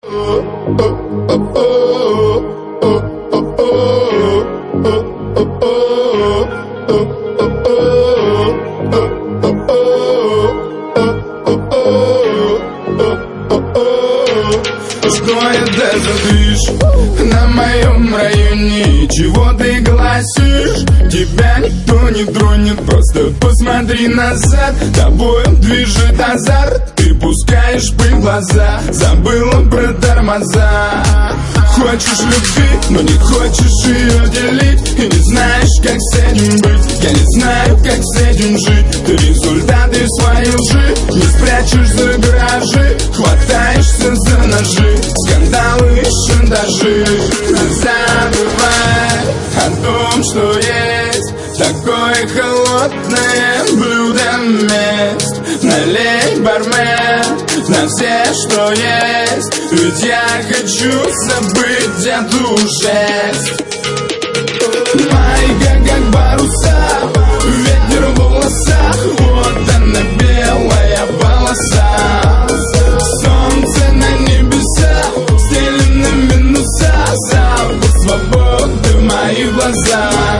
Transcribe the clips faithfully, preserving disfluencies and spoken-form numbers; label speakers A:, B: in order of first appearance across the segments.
A: Что это за движ на моем районе? Чего ты гласишь? Тебя никто не тронет, просто посмотри назад. Тобою движет азарт, ты пускаешь пыль в глаза. Забыла про тормоза. Хочешь любви, но не хочешь ее делить. И не знаешь, как с этим быть. Я не знаю, как с этим жить. Ты результаты своей лжи не спрячешь за гаражи. Хватаешься за ножи, скандалы и шантажи. Забывай о том, что есть такое холодное блюдо мест. Налей, бармен, на все, что есть. Ведь я хочу забыть эту жесть. Майка, как паруса, ветер в волосах. Вот она, белая полоса. Солнце на небесах, стелим на минуса. Запах свободы в моих глазах.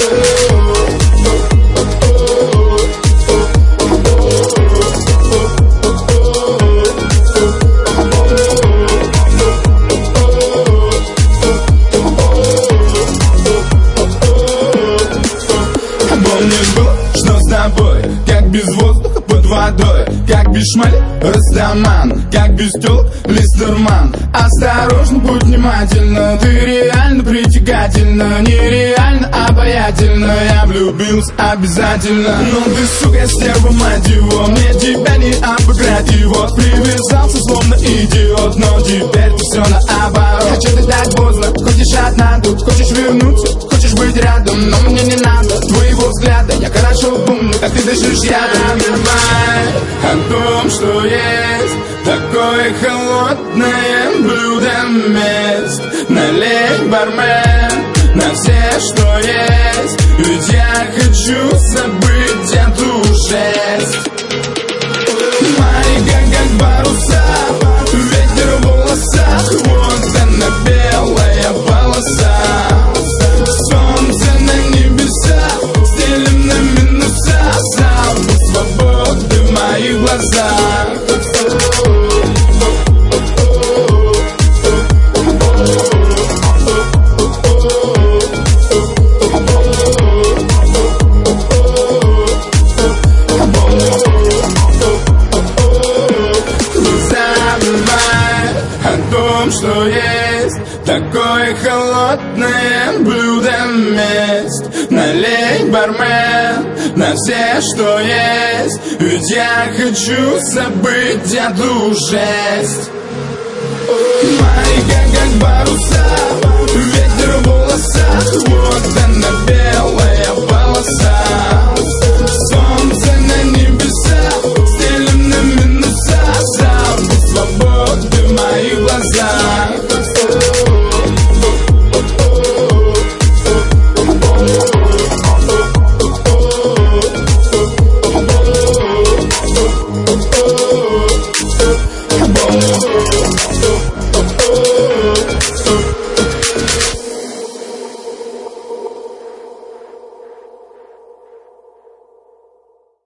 A: Помнишь, было, что с тобой? Как без воздуха под водой. Как без шмали, растаман. Как без тёлок, листерман. Осторожно, будь внимательна. Ты реально притягательна. Нереально обаятельна. Я влюбился обязательно. Но ты, сука, стерва, мать его. Мне тебя не обыграть. И вот привязался, словно идиот. Но теперь ты все наоборот. А чё ты так поздно? Хочешь одна тут? Хочешь вернуться? Хочешь быть рядом? Но мне не надо твоего взгляда. Я хорошо помню, как ты дышишь рядом. Забывай о том, что есть такое холодное блюдо мест. Налей, бармен, на все, что есть. Ведь я хочу забыть эту жесть. Майка, как паруса, ветер в волосах. Вот она, белая полоса. Солнце на небесах, стелим на минуса. Запах свободы в моих глазах. Забывай о том, что есть такое холодное блюдо мест. Налей, бармен, на все, что есть. Ведь я хочу забыть эту жесть. Майка, как паруса.